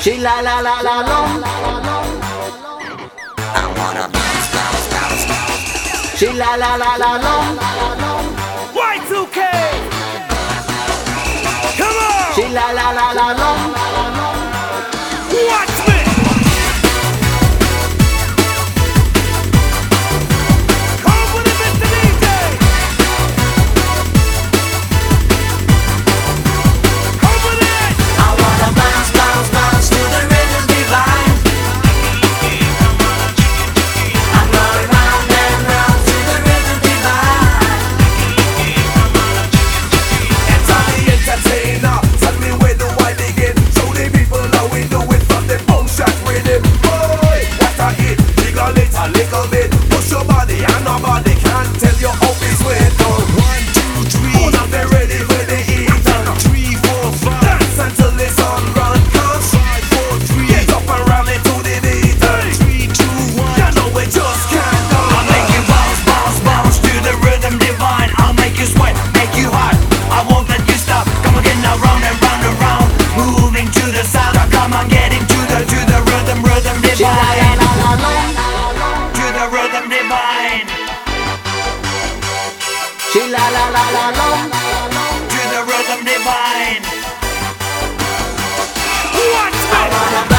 She la la la la long. I wanna bounce, bounce, bounce, bounce. She la la la la long. Y2K. Come on. She la la la la long. Watch me. Come with it, Mr. DJ. Come with it. I wanna bounce, bounce, bounce to the rhythm divine. I'm going round and round to the rhythm divine. And I'm the entertainer. Tell me where do I begin? Show the people how we do it from the boom shot rhythm. Boy, what a hit! Jiggle it a little bit. Push your body and nobody can tell you how it's went. 1, 2, 3. Hold up, they ready for the heat. 3, 4, 5. Dance until the sun run comes. 5, 4, 3. Get up and rally to the beat. 3, 2, 1. You know we just can't go. I'll make you bounce, bounce, bounce to the rhythm divine. I'll make you sweat, make you hot. I won't let you stop. Come on, get now round and round and round. Moving to the sound. Now come on, get into the rhythm, rhythm She la la divine. la la long. To the rhythm divine. She la la la la long. To the rhythm divine. Watch me. I wanna